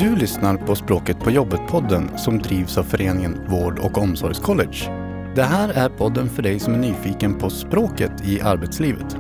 Du lyssnar på Språket på jobbet-podden som drivs av föreningen Vård- och omsorgscollege. Det här är podden för dig som är nyfiken på språket i arbetslivet.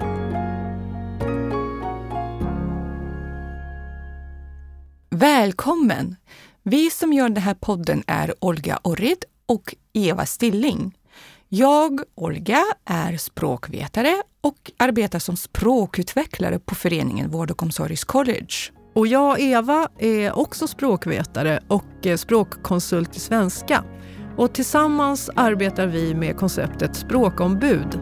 Välkommen! Vi som gör den här podden är Olga Orrid och Eva Stilling. Jag, Olga, är språkvetare och arbetar som språkutvecklare på föreningen Vård- och omsorgscollege. Och jag, Eva, är också språkvetare och språkkonsult i svenska. Och tillsammans arbetar vi med konceptet språkombud.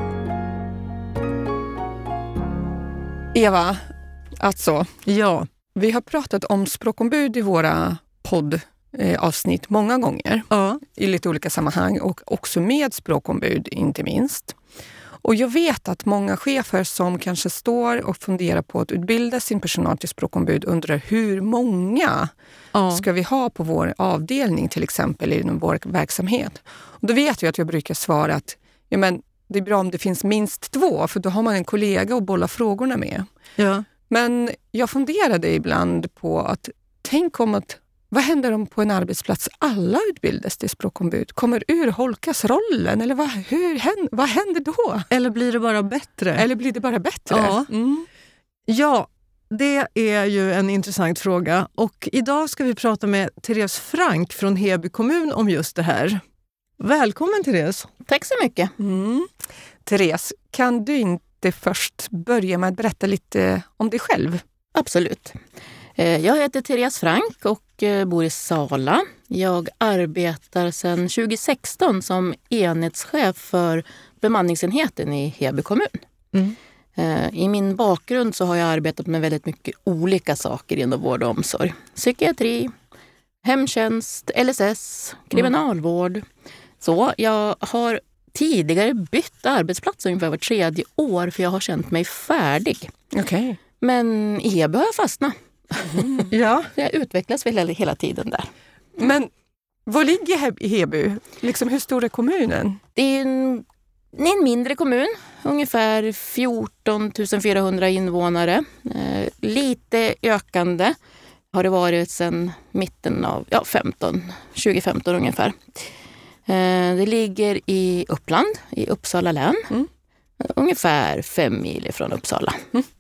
Eva, alltså, Ja, vi har pratat om språkombud i våra poddavsnitt många gånger. ja. I lite olika sammanhang och också med språkombud inte minst. Och jag vet att många chefer som kanske står och funderar på att utbilda sin personal till språkombud undrar hur många ska vi ha på vår avdelning till exempel inom vår verksamhet. Och då vet vi att jag brukar svara att det är bra om det finns minst 2 för då har man en kollega att bolla frågorna med. Ja. Men jag funderade ibland på att vad händer om på en arbetsplats alla utbildas till språkombud? Kommer urholkas rollen? Eller vad händer då? Eller blir det bara bättre? Ja. Ja, det är ju en intressant fråga. Och idag ska vi prata med Therese Frank från Heby kommun om just det här. Välkommen Therese! Tack så mycket. Therese, kan du inte först börja med att berätta lite om dig själv? Absolut. Jag heter Therese Frank och bor i Sala. Jag arbetar sedan 2016 som enhetschef för bemanningsenheten i Heby kommun. I min bakgrund så har jag arbetat med väldigt mycket olika saker inom vård och omsorg. Psykiatri, hemtjänst, LSS, kriminalvård. Så jag har tidigare bytt arbetsplats ungefär var 3:e år för jag har känt mig färdig. Okej. Men i Heby har jag fastnat. Ja. Jag utvecklas väl hela tiden där. Men var ligger Heby? Hur stor är kommunen? Det är en mindre kommun, ungefär 14 400 invånare. Lite ökande har det varit sedan mitten av 2015 ungefär. Det ligger i Uppland, i Uppsala län. Ungefär 5 mil från Uppsala.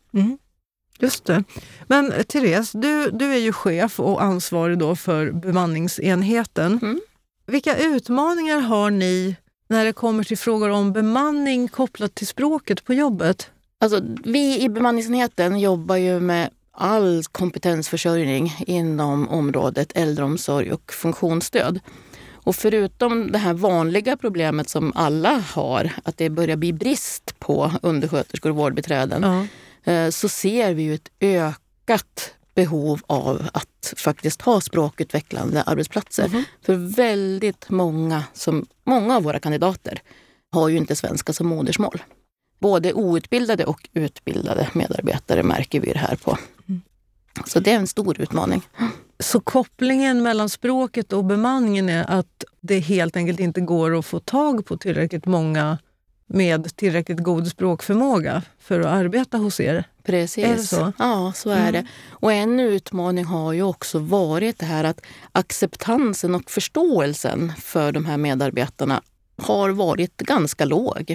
Just det. Men Therese, du är ju chef och ansvarig då för bemanningsenheten. Vilka utmaningar har ni när det kommer till frågor om bemanning kopplat till språket på jobbet? Alltså, vi i bemanningsenheten jobbar ju med all kompetensförsörjning inom området äldreomsorg och funktionsstöd. Och förutom det här vanliga problemet som alla har, att det börjar bli brist på undersköterskor och vårdbiträden, så ser vi ju ett ökat behov av att faktiskt ha språkutvecklande arbetsplatser. För väldigt många av våra kandidater har ju inte svenska som modersmål. Både outbildade och utbildade medarbetare märker vi det här på. Så det är en stor utmaning. Så kopplingen mellan språket och bemanningen är att det helt enkelt inte går att få tag på tillräckligt många med tillräckligt god språkförmåga för att arbeta hos er? Precis. Är det så? Ja, så är det. Och en utmaning har ju också varit det här att acceptansen och förståelsen för de här medarbetarna har varit ganska låg.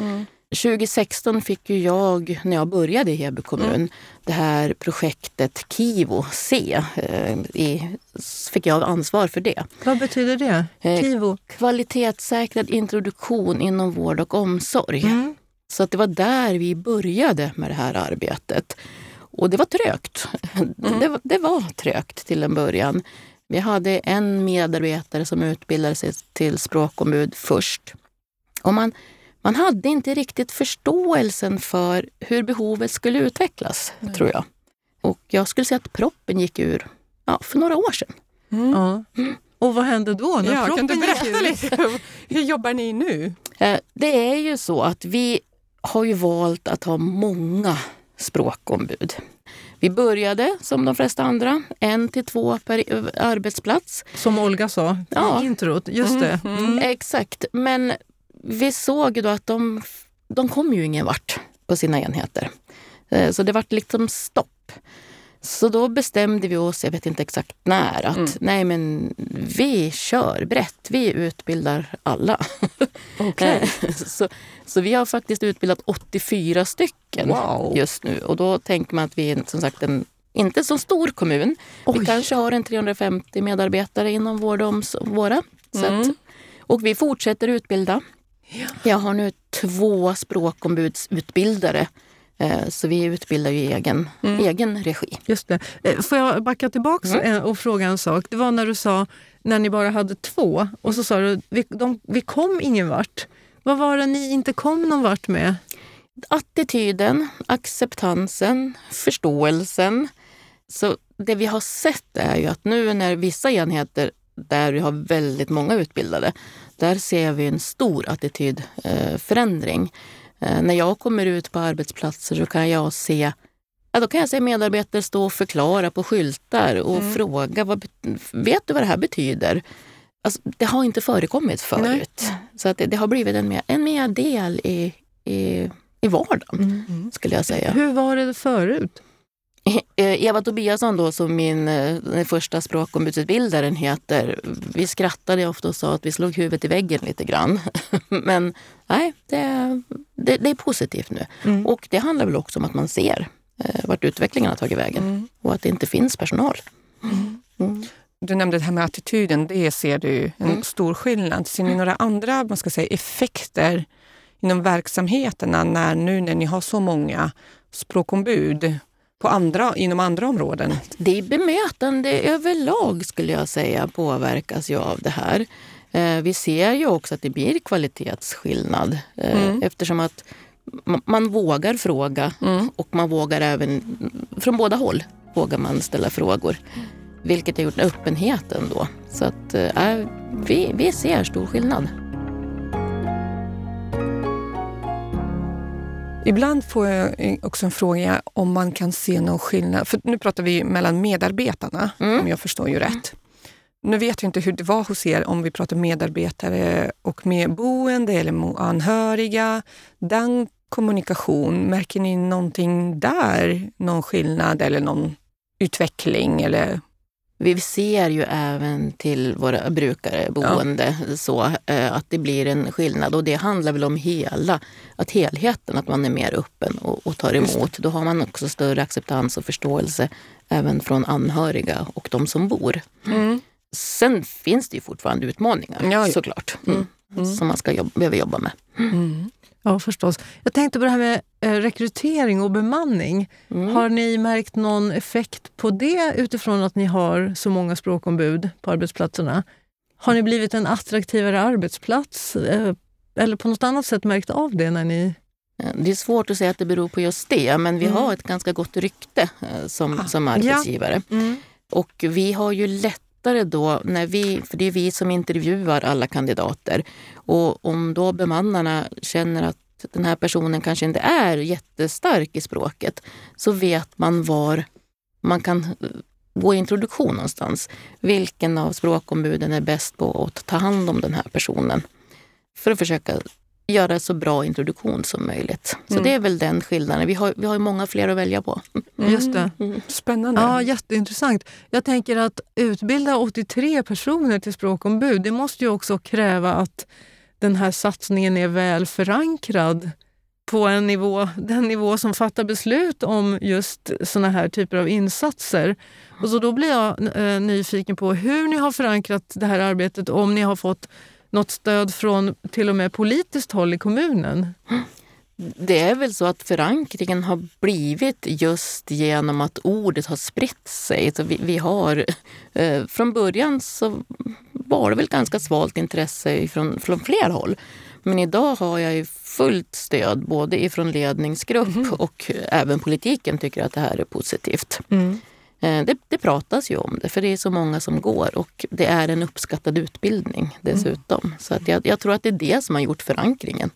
2016 fick ju jag, när jag började i Heby kommun, det här projektet KIVO C. Fick jag ansvar för det. Vad betyder det? KIVO? Kvalitetssäkrad introduktion inom vård och omsorg. Så att det var där vi började med det här arbetet. Och det var trögt. Det var trögt till en början. Vi hade en medarbetare som utbildade sig till språkombud först. Och man hade inte riktigt förståelsen för hur behovet skulle utvecklas, tror jag. Och jag skulle säga att proppen gick ur för några år sedan. Och vad hände då? Kan du berätta lite? Hur jobbar ni nu? Det är ju så att vi har ju valt att ha många språkombud. Vi började, som de flesta andra, 1 till 2 per arbetsplats. Som Olga sa i introt, just det. Exakt, men vi såg ju då att de kom ju ingen vart på sina enheter. Så det var liksom stopp. Så då bestämde vi oss, jag vet inte exakt när, att nej men vi kör brett, vi utbildar alla. Okay. så vi har faktiskt utbildat 84 stycken just nu. Och då tänker man att vi är som sagt inte så stor kommun. Oj. Vi kanske har 350 medarbetare inom vård och våra. Och vi fortsätter utbilda. Ja. Jag har nu 2 språkombudsutbildare. Så vi utbildar ju i egen regi. Just det. Får jag backa tillbaka och fråga en sak? Det var när du sa, när ni bara hade 2, och så sa du, vi kom ingen vart. Vad var det ni inte kom någon vart med? Attityden, acceptansen, förståelsen. Så det vi har sett är ju att nu när vissa enheter där vi har väldigt många utbildade, där ser vi en stor attitydförändring. När jag kommer ut på arbetsplatser så kan jag se medarbetare stå och förklara på skyltar och fråga, vet du vad det här betyder? Alltså, det har inte förekommit förut. Nej. Så att det har blivit en mer del i vardagen, skulle jag säga. Hur var det förut? Eva Tobiasson då, som min första språkombudsutbildaren heter, vi skrattade ofta och sa att vi slog huvudet i väggen lite grann. Men nej, det är positivt nu. Och det handlar väl också om att man ser vart utvecklingen har tagit vägen och att det inte finns personal. Du nämnde det här med attityden, det ser du en stor skillnad. Ser ni några andra effekter inom verksamheterna när ni har så många språkombud inom andra områden? Det är bemötande överlag, skulle jag säga, påverkas ju av det här. Vi ser ju också att det blir kvalitetsskillnad eftersom att man vågar fråga och man vågar även från båda håll vågar man ställa frågor. Vilket har gjort öppenheten då. Så att vi ser stor skillnad. Ibland får jag också en fråga om man kan se någon skillnad. För nu pratar vi mellan medarbetarna, om jag förstår ju rätt. Nu vet jag inte hur det var hos er om vi pratar medarbetare och medboende eller anhöriga. Den kommunikation, märker ni någonting där? Någon skillnad eller någon utveckling? Eller? Vi ser ju även till våra brukare, boende, så att det blir en skillnad. Och det handlar väl om helheten, att man är mer öppen och tar emot. Då har man också större acceptans och förståelse även från anhöriga och de som bor. Sen finns det ju fortfarande utmaningar, såklart, som man behöver jobba med. Ja, förstås. Jag tänkte på det här med rekrytering och bemanning. Har ni märkt någon effekt på det utifrån att ni har så många språkombud på arbetsplatserna? Har ni blivit en attraktivare arbetsplats eller på något annat sätt märkt av det när ni... Det är svårt att säga att det beror på just det, men vi har ett ganska gott rykte som arbetsgivare. Och vi har ju lättare då, för det är vi som intervjuar alla kandidater. Och om då bemannarna känner att den här personen kanske inte är jättestark i språket, så vet man var man kan gå i introduktion någonstans. Vilken av språkombuden är bäst på att ta hand om den här personen? För att försöka göra så bra introduktion som möjligt. Så det är väl den skillnaden. Vi har många fler att välja på. Just det. Spännande. Ja, jätteintressant. Jag tänker att utbilda 83 personer till språkombud, det måste ju också kräva att den här satsningen är väl förankrad på den nivå som fattar beslut om just såna här typer av insatser. Och så då blir jag nyfiken på hur ni har förankrat det här arbetet, om ni har fått något stöd från till och med politiskt håll i kommunen. Det är väl så att förankringen har blivit just genom att ordet har spritt sig. Så vi har, från början så var det väl ganska svalt intresse från flera håll. Men idag har jag ju fullt stöd både ifrån ledningsgrupp och även politiken tycker att det här är positivt. Det pratas ju om det, för det är så många som går och det är en uppskattad utbildning dessutom. Så att jag tror att det är det som har gjort förankringen.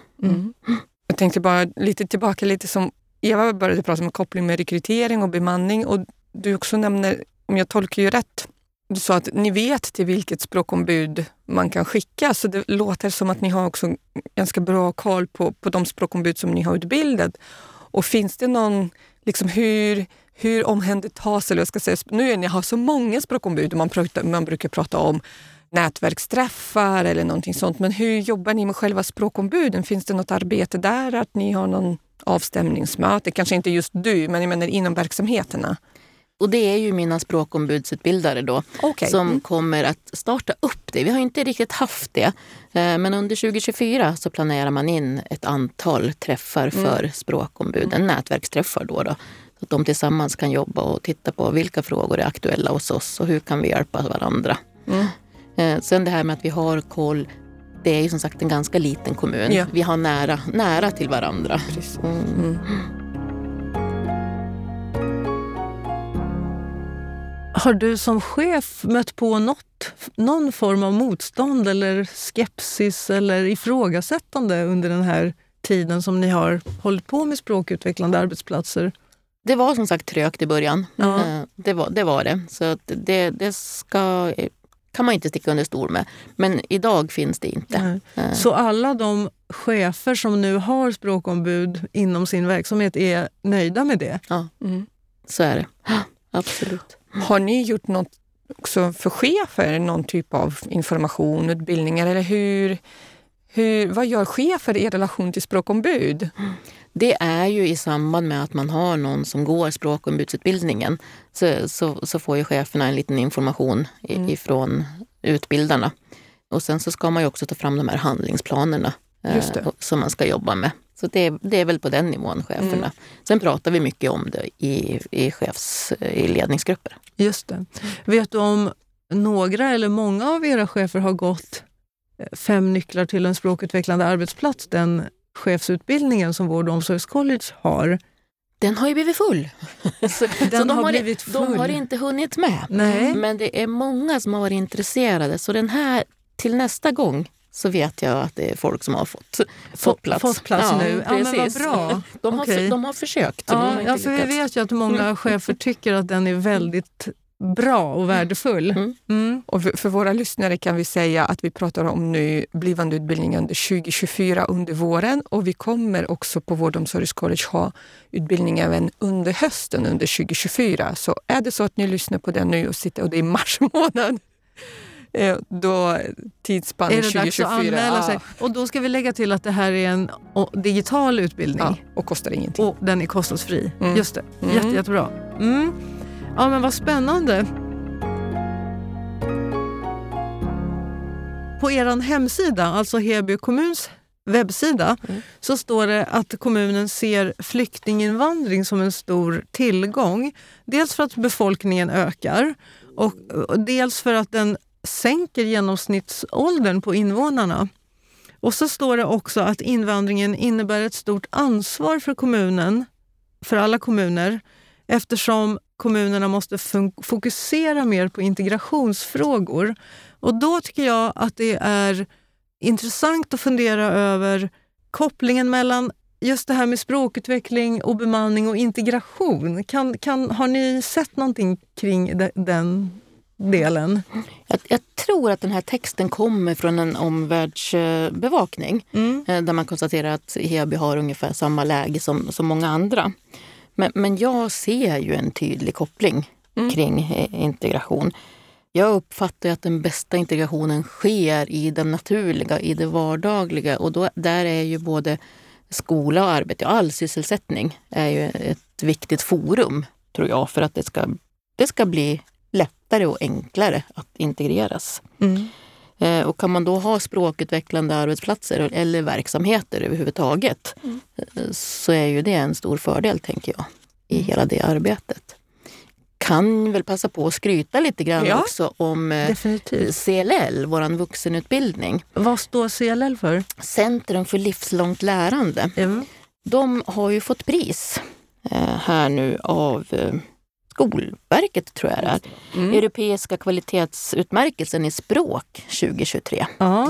Jag tänkte bara lite som Eva började prata om, koppling med rekrytering och bemanning, och du också nämner, om jag tolkar ju rätt, du sa att ni vet till vilket språkombud man kan skicka, så det låter som att ni har också ganska bra koll på de språkombud som ni har utbildat. Och finns det någon, hur hur omhändertas, eller jag ska säga, nu är ni har så många språkombud, man brukar prata om nätverksträffar eller någonting sånt, men hur jobbar ni med själva språkombuden? Finns det något arbete där, att ni har någon avstämningsmöte? Kanske inte just du, men jag menar inom verksamheterna. Och det är ju mina språkombudsutbildare då som kommer att starta upp det. Vi har inte riktigt haft det, men under 2024 så planerar man in ett antal träffar för språkombuden, nätverksträffar då. Så att de tillsammans kan jobba och titta på vilka frågor är aktuella hos oss och hur kan vi hjälpa varandra. Sen det här med att vi har koll, det är ju som sagt en ganska liten kommun. Ja. Vi har nära till varandra. Har du som chef mött på någon form av motstånd eller skepsis eller ifrågasättande under den här tiden som ni har hållit på med språkutvecklande arbetsplatser? Det var som sagt trögt i början. Det var det. Så att det kan man inte sticka under stol med. Men idag finns det inte. Så alla de chefer som nu har språkombud inom sin verksamhet är nöjda med det? Ja, så är det. Absolut. Har ni gjort något också för chefer? Någon typ av information, utbildningar? Eller vad gör chefer i relation till språkombud? Det är ju i samband med att man har någon som går språkombudsutbildningen så får ju cheferna en liten information ifrån utbildarna. Och sen så ska man ju också ta fram de här handlingsplanerna som man ska jobba med. Så det är väl på den nivån, cheferna. Sen pratar vi mycket om det i ledningsgrupper. Just det. Vet du om några eller många av era chefer har gått 5 nycklar till en språkutvecklande arbetsplats, den chefsutbildningen som Vård- och omsorgscollege har? Den har ju blivit full. Den har blivit full. De har inte hunnit med. Nej. Men det är många som har varit intresserade. Så den här, till nästa gång, så vet jag att det är folk som har fått plats. Fått plats nu. Ja, men vad bra. De har försökt. För vi vet ju att många chefer tycker att den är väldigt bra och värdefull. Och för våra lyssnare kan vi säga att vi pratar om nu blivande utbildning under 2024 under våren, och vi kommer också på Vård- och omsorgscollege ha utbildning även under hösten under 2024. Så är det så att ni lyssnar på den nu och det är mars månad, då tidsspann 2024. Är det dags att anmäla sig? Och då ska vi lägga till att det här är en digital utbildning. Och kostar ingenting. Och den är kostnadsfri. Just det. Jättebra. Ja, men vad spännande. På er hemsida, alltså Heby kommuns webbsida, så står det att kommunen ser flyktinginvandring som en stor tillgång. Dels för att befolkningen ökar och dels för att den sänker genomsnittsåldern på invånarna. Och så står det också att invandringen innebär ett stort ansvar för kommunen, för alla kommuner, eftersom kommunerna måste fokusera mer på integrationsfrågor. Och då tycker jag att det är intressant att fundera över kopplingen mellan just det här med språkutveckling och bemanning och integration. Har ni sett någonting kring den delen? Jag tror att den här texten kommer från en omvärldsbevakning där man konstaterar att Heby har ungefär samma läge som många andra. Men jag ser ju en tydlig koppling kring integration. Jag uppfattar att den bästa integrationen sker i den naturliga, i det vardagliga. Och där är ju både skola och arbete, all sysselsättning är ju ett viktigt forum, tror jag, för att det ska bli lättare och enklare att integreras. Och kan man då ha språkutvecklande arbetsplatser eller verksamheter överhuvudtaget så är ju det en stor fördel, tänker jag, i hela det arbetet. Kan väl passa på att skryta lite grann också om CLL, våran vuxenutbildning. Vad står CLL för? Centrum för livslångt lärande. De har ju fått pris här nu av Skolverket, tror jag det är. Europeiska kvalitetsutmärkelsen i språk 2023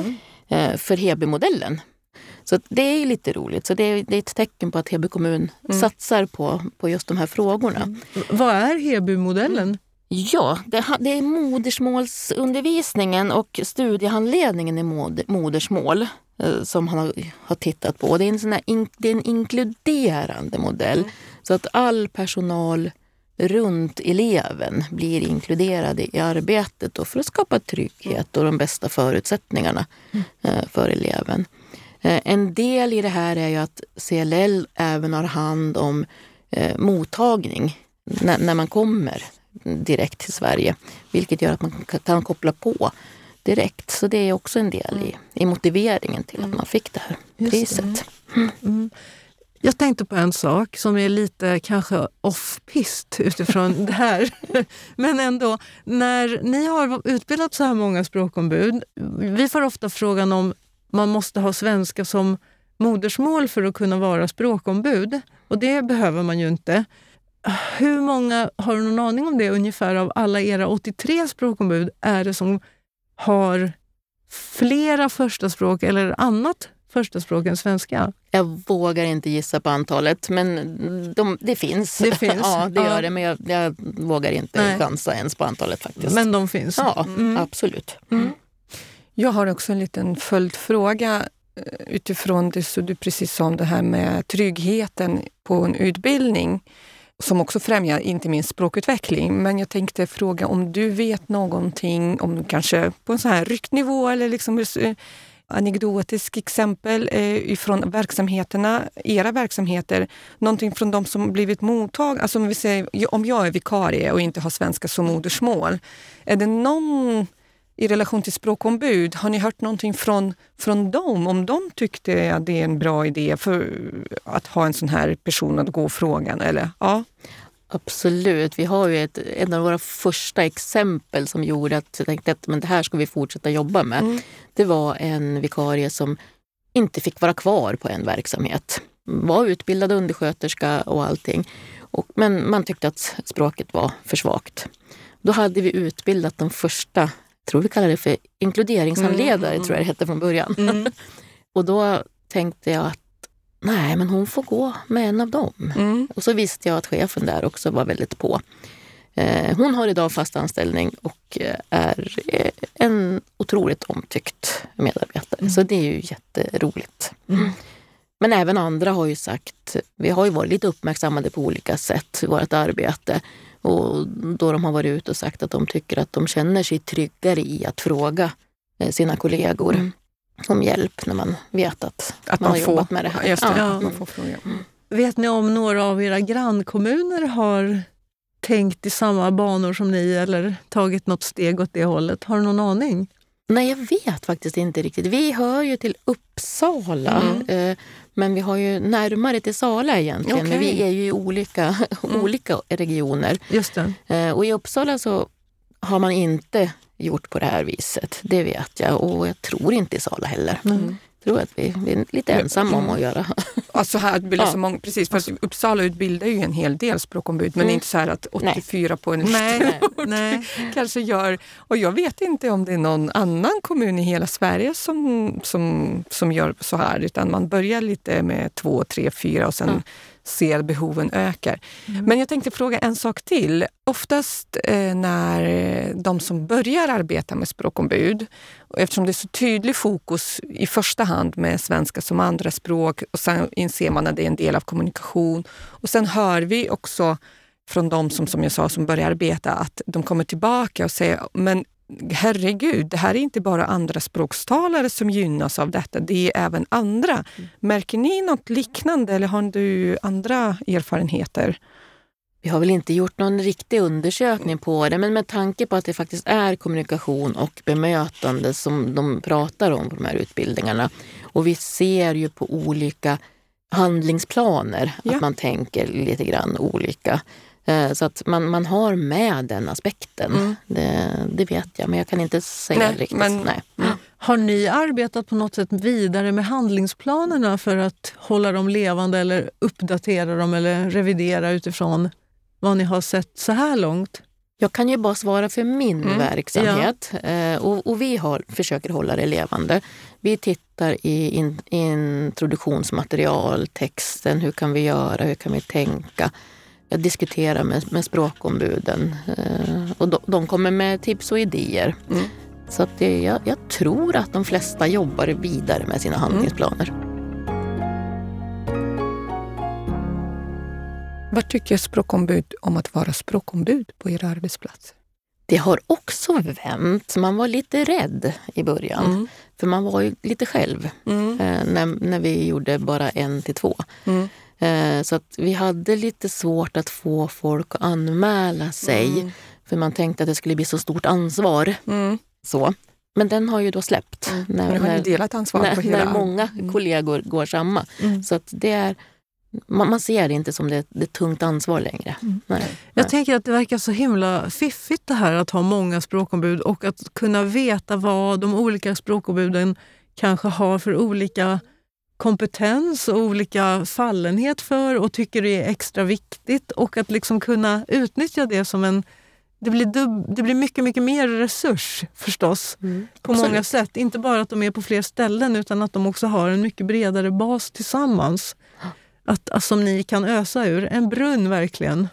för Heby-modellen. Så det är lite roligt. Så det är ett tecken på att Heby kommun satsar på just de här frågorna. Vad är Heby-modellen? Ja, det är modersmålsundervisningen och studiehandledningen i modersmål som han har tittat på. Det är en inkluderande modell. Så att all personal runt eleven blir inkluderade i arbetet och för att skapa trygghet och de bästa förutsättningarna för eleven. En del i det här är ju att CLL även har hand om mottagning när man kommer direkt till Sverige, vilket gör att man kan koppla på direkt. Så det är också en del i motiveringen till att man fick det här priset. Jag tänkte på en sak som är lite kanske off-pist utifrån det här. Men ändå, när ni har utbildat så här många språkombud, vi får ofta frågan om man måste ha svenska som modersmål för att kunna vara språkombud. Och det behöver man ju inte. Hur många, har du någon aning om det, ungefär av alla era 83 språkombud är det som har flera första språk eller annat första språk än svenska? Jag vågar inte gissa på antalet, men det finns. Det finns. Ja, det gör det, men jag vågar inte chansa ens på antalet faktiskt. Men de finns? Ja, absolut. Jag har också en liten följdfråga utifrån det så du precis sa om det här med tryggheten på en utbildning som också främjar inte minst språkutveckling. Men jag tänkte fråga om du vet någonting om kanske på en sån här ryktnivå eller liksom anekdotisk exempel ifrån verksamheterna, era verksamheter, någonting från de som blivit mottag. Alltså om vi säger, om jag är vikarie och inte har svenska som modersmål, är det någon i relation till språkombud, har ni hört någonting från dem? Om de tyckte att det är en bra idé för att ha en sån här person att gå frågan, eller? Ja. Absolut. Vi har ju en av våra första exempel som gjorde att jag tänkte att men det här ska vi fortsätta jobba med. Det var en vikarie som inte fick vara kvar på en verksamhet. Var utbildad undersköterska och allting. Men man tyckte att språket var för svagt. Då hade vi utbildat de första, tror vi kallar det för inkluderingshandledare, tror jag det hette från början. Och då tänkte jag att nej, men hon får gå med en av dem. Och så visste jag att chefen där också var väldigt på. Hon har idag fast anställning och är en otroligt omtyckt medarbetare. Så det är ju jätteroligt. Men även andra har ju sagt, vi har ju varit lite uppmärksammade på olika sätt i vårt arbete. Och då de har varit ute och sagt att de tycker att de känner sig tryggare i att fråga sina kollegor om hjälp när man vet att man har jobbat med det här. Just det, man får fråga. Vet ni om några av era grannkommuner har tänkt i samma banor som ni eller tagit något steg åt det hållet? Har du någon aning? Nej, jag vet faktiskt inte riktigt. Vi hör ju till Uppsala, men vi har ju närmare till Sala egentligen. Okay. Men vi är ju i olika regioner. Just det. Och i Uppsala så har man inte gjort på det här viset. Det vet jag. Och jag tror inte i Sala heller. Jag tror att vi är lite ensamma om att göra. Alltså här utbildar så många, precis. Fast Uppsala utbildar ju en hel del språkombud. Men inte så här att 84 på en Nej. kanske gör. Och jag vet inte om det är någon annan kommun i hela Sverige som gör så här. Utan man börjar lite med 2, 3, 4 och sen ser behoven ökar. Men jag tänkte fråga en sak till. Oftast när de som börjar arbeta med språkombud, och eftersom det är så tydlig fokus i första hand med svenska som andra språk och sen inser man att det är en del av kommunikation. Och sen hör vi också från de som jag sa som börjar arbeta att de kommer tillbaka och säger men herregud, det här är inte bara andra språkstalare som gynnas av detta, det är även andra. Märker ni något liknande eller har du andra erfarenheter? Vi har väl inte gjort någon riktig undersökning på det, men med tanke på att det faktiskt är kommunikation och bemötande som de pratar om på de här utbildningarna. Och vi ser ju på olika handlingsplaner att man tänker lite grann olika. Så att man har med den aspekten. Det vet jag, men jag kan inte säga riktigt. Har ni arbetat på något sätt vidare med handlingsplanerna för att hålla dem levande eller uppdatera dem eller revidera utifrån vad ni har sett så här långt? Jag kan ju bara svara för min verksamhet och vi försöker hålla det levande. Vi tittar i introduktionsmaterial, texten, hur kan vi göra, hur kan vi tänka. Jag diskuterar med språkombuden och de kommer med tips och idéer. Så att jag tror att de flesta jobbar vidare med sina handlingsplaner. Vad tycker språkombud om att vara språkombud på era arbetsplatser? Det har också vänt. Man var lite rädd i början. För man var ju lite själv när vi gjorde bara 1 till 2. Så att vi hade lite svårt att få folk att anmäla sig. För man tänkte att det skulle bli så stort ansvar. Så. Men den har ju då släppt. När delat ansvar på hela... När många kollegor går samma. Så att det är... Man ser det inte som det tungt ansvar längre. Jag tänker att det verkar så himla fiffigt det här att ha många språkombud och att kunna veta vad de olika språkombuden kanske har för olika kompetens och olika fallenhet för och tycker det är extra viktigt och att liksom kunna utnyttja det som en... Det blir mycket, mycket mer resurs förstås på många sätt. Inte bara att de är på fler ställen utan att de också har en mycket bredare bas tillsammans. Som ni kan ösa ur. En brunn verkligen.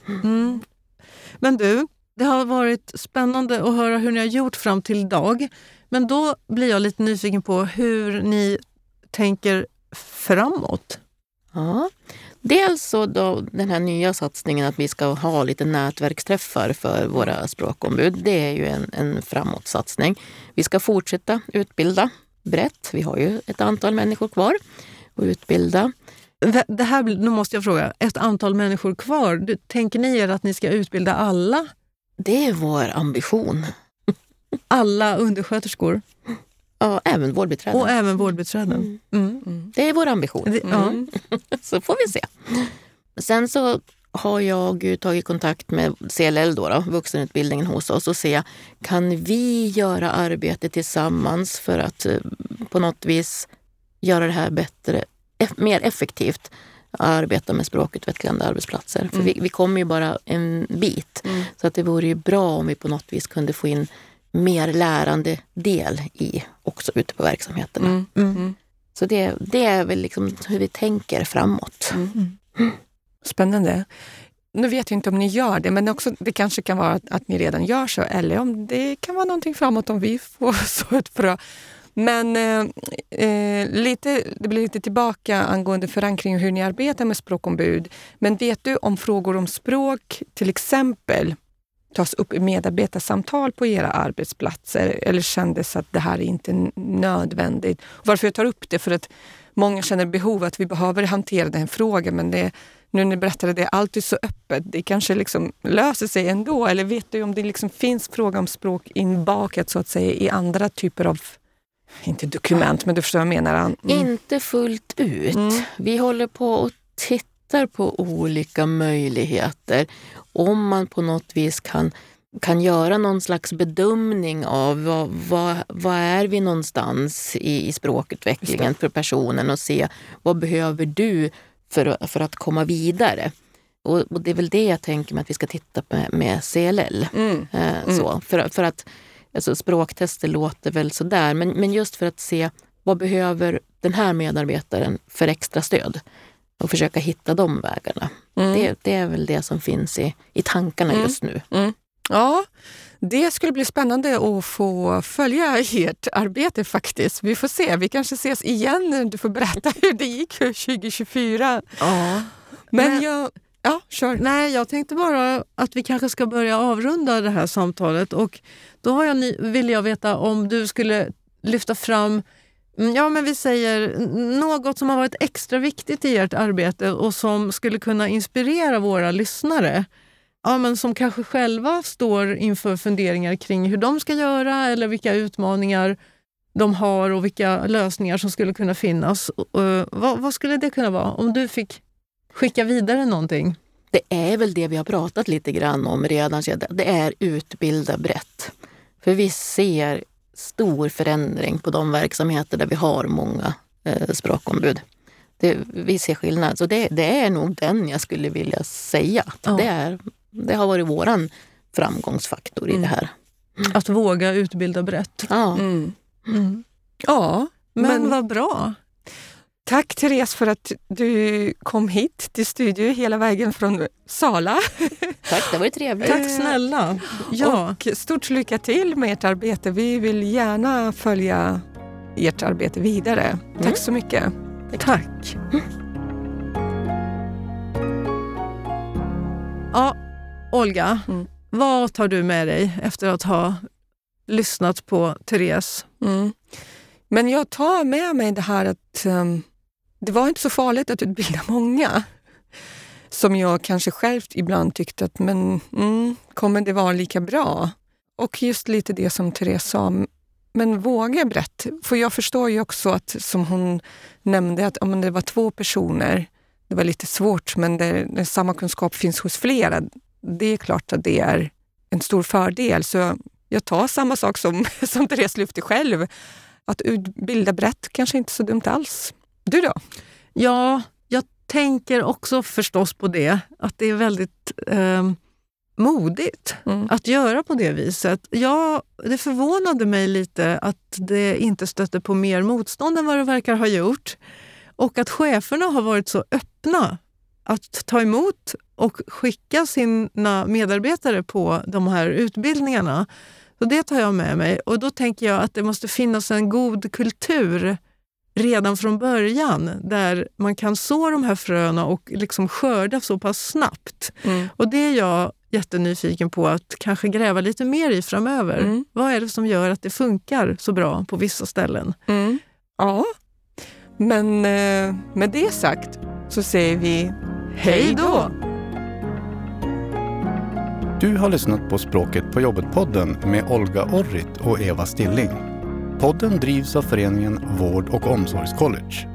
Men du, det har varit spännande att höra hur ni har gjort fram till idag. Men då blir jag lite nyfiken på hur ni tänker framåt. Ja, dels så då den här nya satsningen att vi ska ha lite nätverksträffar för våra språkombud. Det är ju en framåtsatsning. Vi ska fortsätta utbilda brett. Vi har ju ett antal människor kvar att utbilda. Det här, nu måste jag fråga, ett antal människor kvar. Tänker ni er att ni ska utbilda alla? Det är vår ambition. Alla undersköterskor? Ja, även vårdbiträden. Och även vårdbiträden. Det är vår ambition. Så får vi se. Sen så har jag tagit kontakt med CLL då, vuxenutbildningen hos oss och se, kan vi göra arbete tillsammans för att på något vis göra det här bättre, mer effektivt arbeta med språkutvecklande arbetsplatser. För vi kommer ju bara en bit. Så att det vore ju bra om vi på något vis kunde få in mer lärande del i också ute på verksamheterna. Så det är väl liksom hur vi tänker framåt. Spännande. Nu vet jag inte om ni gör det, men också, det kanske kan vara att ni redan gör så, eller om det kan vara någonting framåt om vi får så ett frö. Men det blir lite tillbaka angående förankring och hur ni arbetar med språkombud. Men vet du om frågor om språk till exempel tas upp i medarbetarsamtal på era arbetsplatser, eller kändes att det här är inte nödvändigt? Varför jag tar upp det? För att många känner behov att vi behöver hantera den frågan, men nu när ni berättade det är alltid så öppet. Det kanske liksom löser sig ändå. Eller vet du om det liksom finns fråga om språk inbakat så att säga i andra typer av, inte dokument, men du förstår vad jag menar. Inte fullt ut. Vi håller på och tittar på olika möjligheter. Om man på något vis kan göra någon slags bedömning av vad är vi någonstans i språkutvecklingen för personen och se vad behöver du för att komma vidare. Och det är väl det jag tänker mig att vi ska titta på med CLL. Så, för att alltså, språktester låter väl sådär, men just för att se vad behöver den här medarbetaren för extra stöd och försöka hitta de vägarna. Det är väl det som finns i tankarna just nu. Ja, det skulle bli spännande att få följa ert arbete faktiskt. Vi får se, vi kanske ses igen. Du får berätta hur det gick 2024. Ja. Men kör. Nej, jag tänkte bara att vi kanske ska börja avrunda det här samtalet. Och då vill jag veta om du skulle lyfta fram, men vi säger något som har varit extra viktigt i ert arbete och som skulle kunna inspirera våra lyssnare. Ja, men som kanske själva står inför funderingar kring hur de ska göra eller vilka utmaningar de har och vilka lösningar som skulle kunna finnas. Vad skulle det kunna vara om du fick skicka vidare någonting? Det är väl det vi har pratat lite grann om redan. Det är utbilda brett. För vi ser stor förändring på de verksamheter där vi har många språkombud. Vi ser skillnad. Så det är nog den jag skulle vilja säga. Det har varit våran framgångsfaktor i det här. Att våga utbilda brett. Ja. Ja, men vad bra. Tack Therese för att du kom hit till studio hela vägen från Sala. Tack, det var ju trevligt. Tack snälla. Ja. Och stort lycka till med ert arbete. Vi vill gärna följa ert arbete vidare. Tack så mycket. Tack. Ja, Olga, vad tar du med dig efter att ha lyssnat på Therese? Men jag tar med mig det här att det var inte så farligt att utbilda många. Som jag kanske själv ibland tyckte att kommer det vara lika bra? Och just lite det som Therese sa, men våga brett. För jag förstår ju också att, som hon nämnde, att om det var 2 personer, det var lite svårt, men när samma kunskap finns hos flera, det är klart att det är en stor fördel. Så jag tar samma sak som Therese lyfte själv. Att utbilda brett kanske inte så dumt alls. Du då? Ja, jag tänker också förstås på det. Att det är väldigt modigt att göra på det viset. Ja, det förvånade mig lite att det inte stötte på mer motstånd än vad det verkar ha gjort. Och att cheferna har varit så öppna att ta emot och skicka sina medarbetare på de här utbildningarna. Så det tar jag med mig. Och då tänker jag att det måste finnas en god kultur redan från början där man kan så de här fröna och liksom skörda så pass snabbt. Och det är jag jättenyfiken på att kanske gräva lite mer i framöver. Vad är det som gör att det funkar så bra på vissa ställen? Ja, men med det sagt så säger vi hej då! Du har lyssnat på Språket på jobbet-podden med Olga Orrit och Eva Stilling. Podden drivs av föreningen Vård- och omsorgscollege.